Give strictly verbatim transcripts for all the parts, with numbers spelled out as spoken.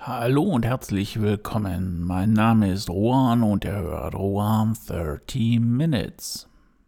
Hallo und herzlich willkommen. Mein Name ist Rohan und ihr hört Rohan thirty Minutes.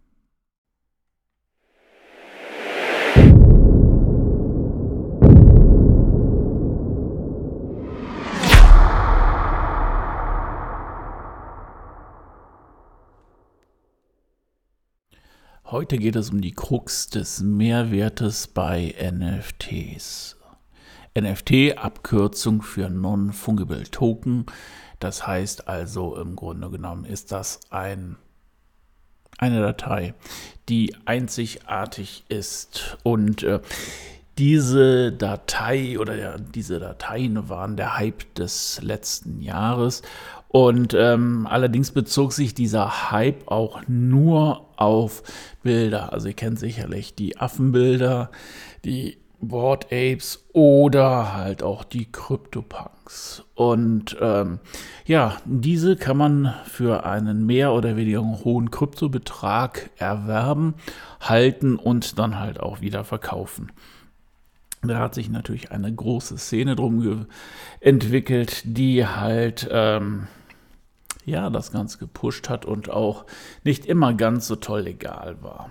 Heute geht es um die Krux des Mehrwertes bei N F Ts. N F T, Abkürzung für Non-Fungible Token. Das heißt also, im Grunde genommen ist das ein, eine Datei, die einzigartig ist. Und äh, diese Datei oder ja, diese Dateien waren der Hype des letzten Jahres. Und ähm, allerdings bezog sich dieser Hype auch nur auf Bilder. Also ihr kennt sicherlich die Affenbilder, die Bored Apes oder halt auch die CryptoPunks. Und ähm, ja, diese kann man für einen mehr oder weniger hohen Kryptobetrag erwerben, halten und dann halt auch wieder verkaufen. Da hat sich natürlich eine große Szene drum entwickelt, die halt ähm, ja das Ganze gepusht hat und auch nicht immer ganz so toll legal war.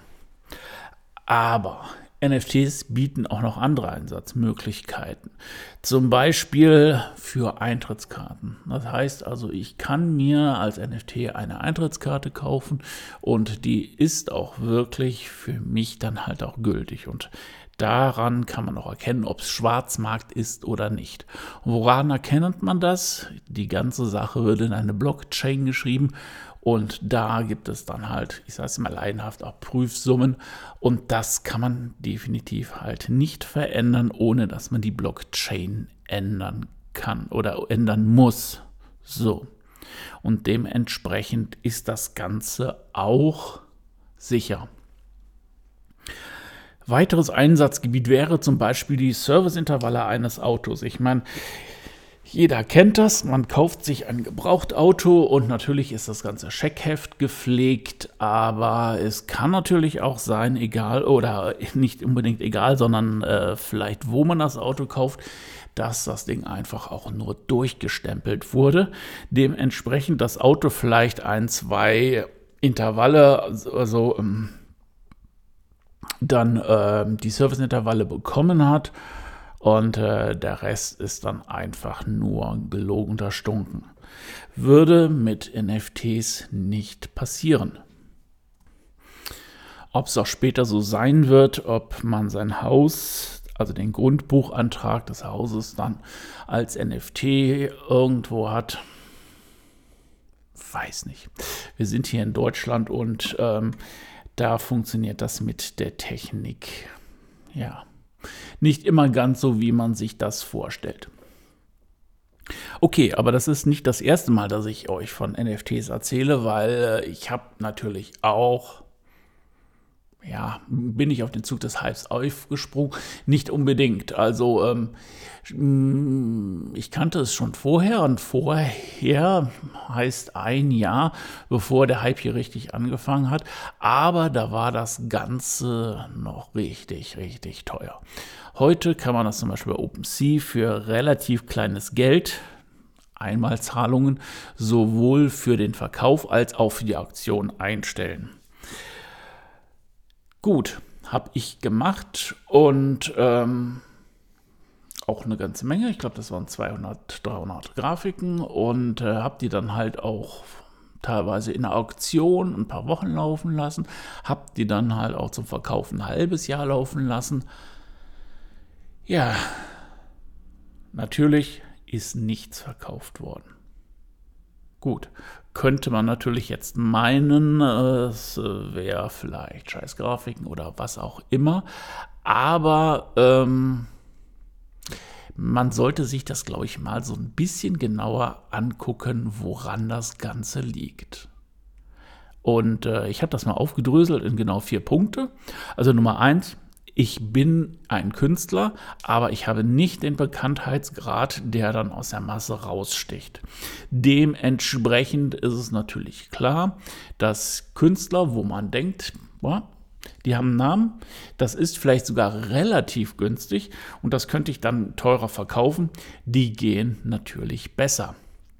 Aber N F Ts bieten auch noch andere Einsatzmöglichkeiten. Zum Beispiel für Eintrittskarten. Das heißt also, ich kann mir als N F T eine Eintrittskarte kaufen und die ist auch wirklich für mich dann halt auch gültig. Und daran kann man auch erkennen, ob es Schwarzmarkt ist oder nicht. Woran erkennt man das? Die ganze Sache wird in eine Blockchain geschrieben und da gibt es dann halt, ich sage es mal laienhaft, auch Prüfsummen und das kann man definitiv halt nicht verändern, ohne dass man die Blockchain ändern kann oder ändern muss. So. Und dementsprechend ist das Ganze auch sicher. Weiteres Einsatzgebiet wäre zum Beispiel die Serviceintervalle eines Autos. Ich meine, jeder kennt das, man kauft sich ein Gebrauchtauto und natürlich ist das ganze Scheckheft gepflegt, aber es kann natürlich auch sein, egal oder nicht unbedingt egal, sondern äh, vielleicht wo man das Auto kauft, dass das Ding einfach auch nur durchgestempelt wurde. Dementsprechend das Auto vielleicht ein, zwei Intervalle, also ähm, dann äh, die Serviceintervalle bekommen hat und äh, der Rest ist dann einfach nur gelogener Stunken. Würde mit N F Ts nicht passieren. Ob es auch später so sein wird, ob man sein Haus, also den Grundbuchantrag des Hauses dann als N F T irgendwo hat, weiß nicht. Wir sind hier in Deutschland und ähm, da funktioniert das mit der Technik, ja, nicht immer ganz so, wie man sich das vorstellt. Okay, aber das ist nicht das erste Mal, dass ich euch von N F Ts erzähle, weil ich habe natürlich auch, ja, bin ich auf den Zug des Hypes aufgesprungen? Nicht unbedingt. Also ähm, ich kannte es schon vorher und vorher heißt ein Jahr, bevor der Hype hier richtig angefangen hat. Aber da war das Ganze noch richtig, richtig teuer. Heute kann man das zum Beispiel bei OpenSea für relativ kleines Geld, Einmalzahlungen, sowohl für den Verkauf als auch für die Auktion einstellen. Gut, habe ich gemacht und ähm, auch eine ganze Menge. Ich glaube, das waren zweihundert, dreihundert Grafiken und äh, habe die dann halt auch teilweise in der Auktion ein paar Wochen laufen lassen. Habe die dann halt auch zum Verkauf ein halbes Jahr laufen lassen. Ja, natürlich ist nichts verkauft worden. Gut, könnte man natürlich jetzt meinen, es wäre vielleicht Scheißgrafiken oder was auch immer, aber ähm, man sollte sich das, glaube ich, mal so ein bisschen genauer angucken, woran das Ganze liegt. Und äh, ich habe das mal aufgedröselt in genau vier Punkte. Also Nummer eins, ich bin ein Künstler, aber ich habe nicht den Bekanntheitsgrad, der dann aus der Masse raussticht. Dementsprechend ist es natürlich klar, dass Künstler, wo man denkt, boah, Die haben einen Namen, das ist vielleicht sogar relativ günstig und das könnte ich dann teurer verkaufen. Die gehen natürlich besser.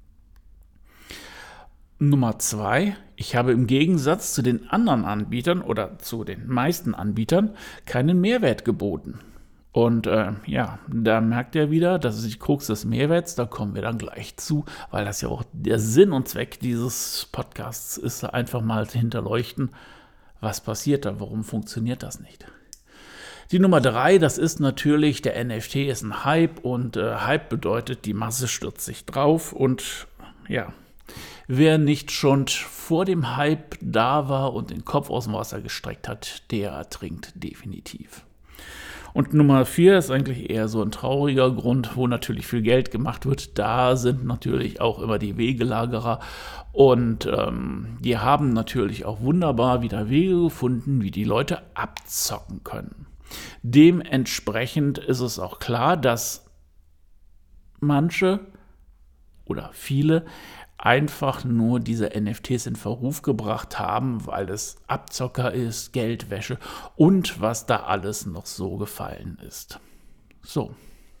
Nummer zwei, ich habe im Gegensatz zu den anderen Anbietern oder zu den meisten Anbietern keinen Mehrwert geboten. Und äh, ja, da merkt ihr wieder, das ist die Krux des Mehrwerts, da kommen wir dann gleich zu, weil das ja auch der Sinn und Zweck dieses Podcasts ist, einfach mal zu hinterleuchten, was passiert da, warum funktioniert das nicht. Die Nummer drei, das ist natürlich, der N F T ist ein Hype und äh, Hype bedeutet, die Masse stürzt sich drauf und ja, wer nicht schon vor dem Hype da war und den Kopf aus dem Wasser gestreckt hat, der ertrinkt definitiv. Und Nummer vier ist eigentlich eher so ein trauriger Grund, wo natürlich viel Geld gemacht wird. Da sind natürlich auch immer die Wegelagerer und ähm, die haben natürlich auch wunderbar wieder Wege gefunden, wie die Leute abzocken können. Dementsprechend ist es auch klar, dass manche oder viele einfach nur diese N F Ts in Verruf gebracht haben, weil es Abzocker ist, Geldwäsche und was da alles noch so gefallen ist. So.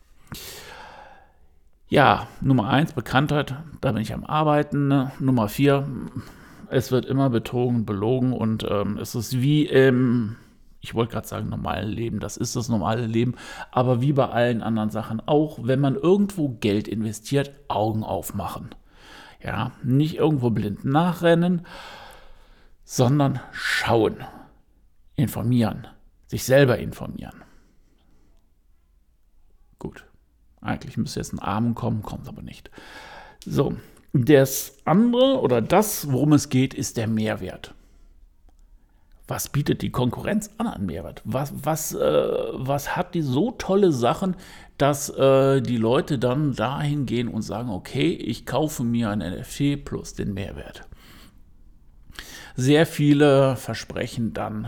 Ja, Nummer eins, Bekanntheit, da bin ich am Arbeiten. Nummer vier, es wird immer betrogen, belogen und ähm, es ist wie im, ich wollte gerade sagen, normalen Leben, das ist das normale Leben, aber wie bei allen anderen Sachen auch, wenn man irgendwo Geld investiert, Augen aufmachen. Ja, nicht irgendwo blind nachrennen, sondern schauen, informieren, sich selber informieren. Gut, eigentlich müsste jetzt ein Amen kommen, kommt aber nicht. So, das andere oder das, worum es geht, ist der Mehrwert. Was bietet die Konkurrenz an an Mehrwert? Was, was, äh, was hat die so tolle Sachen, dass äh, die Leute dann dahin gehen und sagen, okay, ich kaufe mir ein N F T plus den Mehrwert. Sehr viele versprechen dann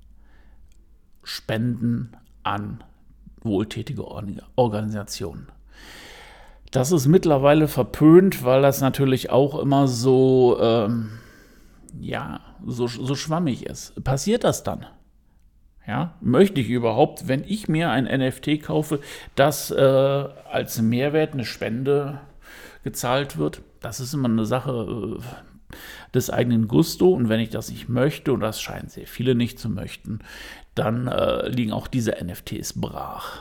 Spenden an wohltätige Organisationen. Das ist mittlerweile verpönt, weil das natürlich auch immer so... Ähm, ja, so, so schwammig ist. Passiert das dann? Ja, möchte ich überhaupt, wenn ich mir ein N F T kaufe, dass äh, als Mehrwert eine Spende gezahlt wird? Das ist immer eine Sache äh, des eigenen Gusto und wenn ich das nicht möchte, und das scheinen sehr viele nicht zu möchten, dann äh, liegen auch diese N F Ts brach.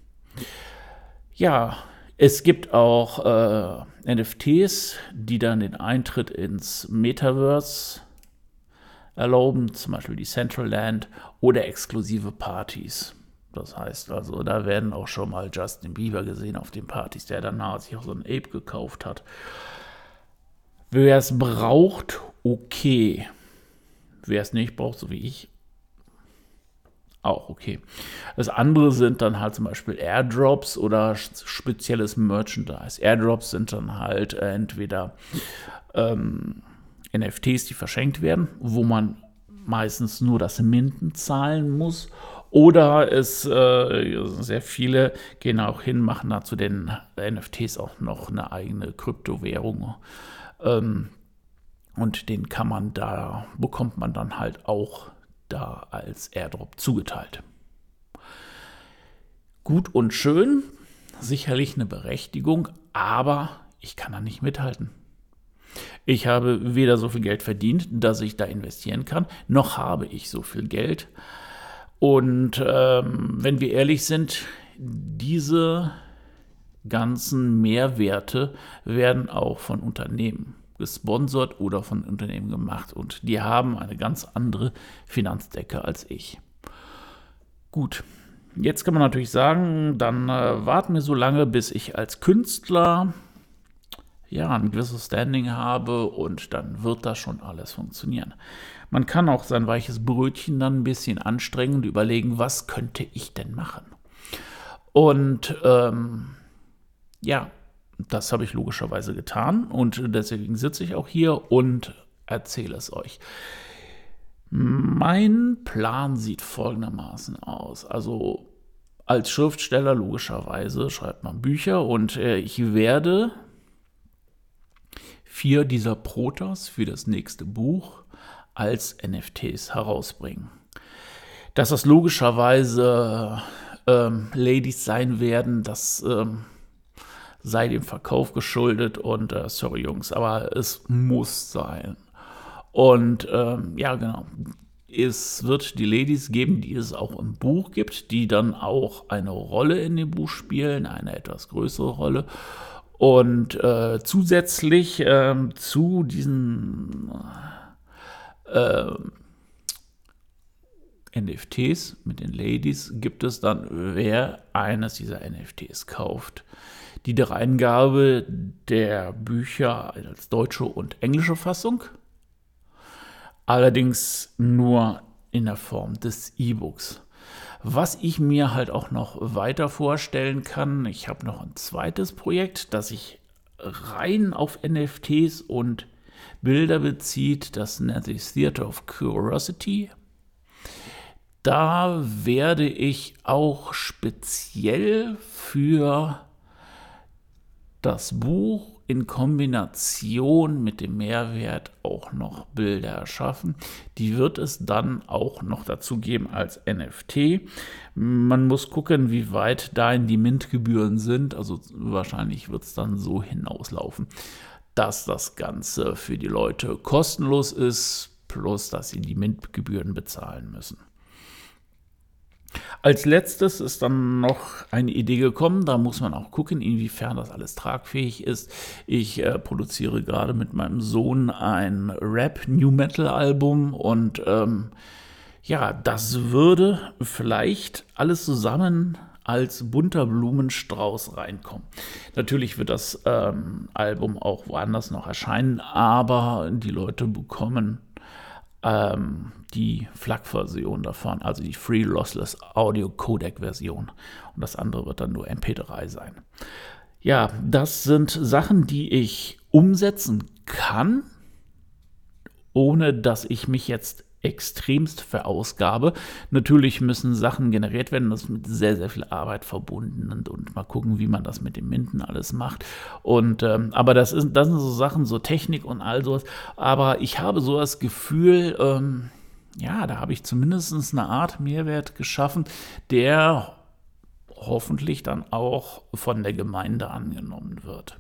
Ja, es gibt auch äh, N F Ts, die dann den Eintritt ins Metaverse erlauben, zum Beispiel die Central Land oder exklusive Partys. Das heißt also, da werden auch schon mal Justin Bieber gesehen auf den Partys, der danach sich auch so ein Ape gekauft hat. Wer es braucht, okay. Wer es nicht braucht, so wie ich, auch okay. Das andere sind dann halt zum Beispiel Airdrops oder spezielles Merchandise. Airdrops sind dann halt entweder ähm, N F Ts, die verschenkt werden, wo man meistens nur das Minden zahlen muss. Oder es äh, sehr viele gehen auch hin, machen dazu den N F Ts auch noch eine eigene Kryptowährung. Ähm, und den kann man da, bekommt man dann halt auch da als Airdrop zugeteilt. Gut und schön, sicherlich eine Berechtigung, aber ich kann da nicht mithalten. Ich habe weder so viel Geld verdient, dass ich da investieren kann, noch habe ich so viel Geld. Und ähm, wenn wir ehrlich sind, diese ganzen Mehrwerte werden auch von Unternehmen gesponsert oder von Unternehmen gemacht. Und die haben eine ganz andere Finanzdecke als ich. Gut, jetzt kann man natürlich sagen, dann äh, warten wir so lange, bis ich als Künstler ja, ein gewisses Standing habe und dann wird das schon alles funktionieren. Man kann auch sein weiches Brötchen dann ein bisschen anstrengen und überlegen, was könnte ich denn machen? Und ähm, ja, das habe ich logischerweise getan und deswegen sitze ich auch hier und erzähle es euch. Mein Plan sieht folgendermaßen aus. Also als Schriftsteller logischerweise schreibt man Bücher und äh, ich werde vier dieser Protas für das nächste Buch als N F Ts herausbringen. Dass das logischerweise ähm, Ladies sein werden, das ähm, sei dem Verkauf geschuldet und äh, sorry Jungs, aber es muss sein. Und ähm, ja, genau. Es wird die Ladies geben, die es auch im Buch gibt, die dann auch eine Rolle in dem Buch spielen, eine etwas größere Rolle. Und äh, zusätzlich äh, zu diesen äh, N F Ts mit den Ladies gibt es dann, wer eines dieser N F Ts kauft, die Dreingabe der Bücher als deutsche und englische Fassung, allerdings nur in der Form des E-Books. Was ich mir halt auch noch weiter vorstellen kann, ich habe noch ein zweites Projekt, das sich rein auf N F Ts und Bilder bezieht, das nennt sich Theater of Curiosity. Da werde ich auch speziell für das Buch in Kombination mit dem Mehrwert auch noch Bilder erschaffen. Die wird es dann auch noch dazu geben als N F T. Man muss gucken, wie weit dahin die Mintgebühren sind. Also wahrscheinlich wird es dann so hinauslaufen, dass das Ganze für die Leute kostenlos ist, plus dass sie die Mintgebühren bezahlen müssen. Als letztes ist dann noch eine Idee gekommen, da muss man auch gucken, inwiefern das alles tragfähig ist. Ich äh, produziere gerade mit meinem Sohn ein Rap-New-Metal-Album und ähm, ja, das würde vielleicht alles zusammen als bunter Blumenstrauß reinkommen. Natürlich wird das ähm, Album auch woanders noch erscheinen, aber die Leute bekommen ähm, die F L A C-Version davon, also die Free Lossless Audio Codec-Version. Und das andere wird dann nur M P drei sein. Ja, das sind Sachen, die ich umsetzen kann, ohne dass ich mich jetzt extremst verausgabe. Natürlich müssen Sachen generiert werden, das ist mit sehr, sehr viel Arbeit verbunden und, und mal gucken, wie man das mit dem Minden alles macht. Und ähm, aber das ist, das sind so Sachen, so Technik und all sowas. Aber ich habe so das Gefühl, ähm, ja, da habe ich zumindest eine Art Mehrwert geschaffen, der hoffentlich dann auch von der Gemeinde angenommen wird.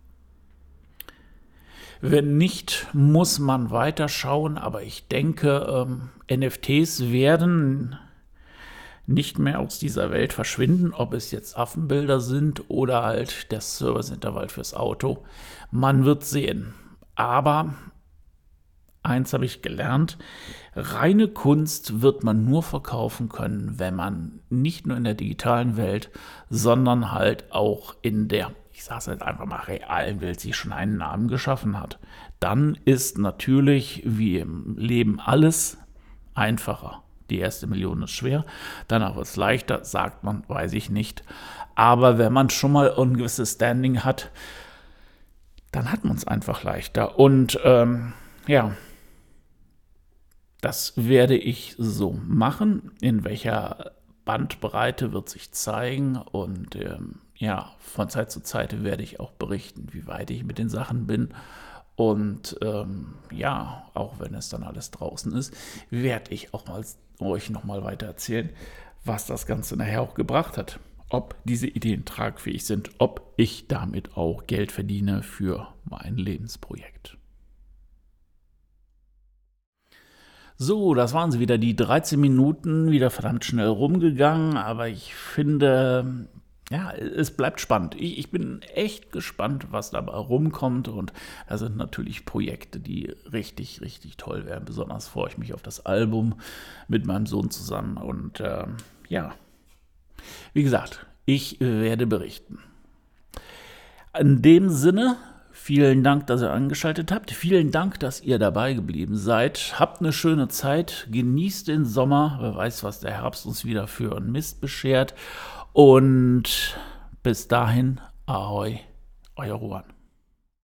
Wenn nicht, muss man weiterschauen, aber ich denke, ähm, N F Ts werden nicht mehr aus dieser Welt verschwinden, ob es jetzt Affenbilder sind oder halt der Serviceintervall fürs Auto. Man wird sehen. Aber eins habe ich gelernt, reine Kunst wird man nur verkaufen können, wenn man nicht nur in der digitalen Welt, sondern halt auch in der, ich sage es jetzt einfach mal, realen Welt sich schon einen Namen geschaffen hat. Dann ist natürlich, wie im Leben, alles einfacher. Die erste Million ist schwer, danach wird es leichter, sagt man, weiß ich nicht. Aber wenn man schon mal ein gewisses Standing hat, dann hat man es einfach leichter. Und ähm, ja, das werde ich so machen. In welcher Bandbreite wird sich zeigen. Und ähm, ja, von Zeit zu Zeit werde ich auch berichten, wie weit ich mit den Sachen bin. Und ähm, ja, auch wenn es dann alles draußen ist, werde ich auch mal euch nochmal weiter erzählen, was das Ganze nachher auch gebracht hat. Ob diese Ideen tragfähig sind, ob ich damit auch Geld verdiene für mein Lebensprojekt. So, das waren sie wieder, die dreizehn Minuten, wieder verdammt schnell rumgegangen, aber ich finde, ja, es bleibt spannend. Ich, ich bin echt gespannt, was dabei rumkommt und da sind natürlich Projekte, die richtig, richtig toll werden. Besonders freue ich mich auf das Album mit meinem Sohn zusammen und äh, ja, wie gesagt, ich werde berichten. In dem Sinne, vielen Dank, dass ihr angeschaltet habt. Vielen Dank, dass ihr dabei geblieben seid. Habt eine schöne Zeit. Genießt den Sommer. Wer weiß, was der Herbst uns wieder für einen Mist beschert. Und bis dahin, ahoi, euer Rohan.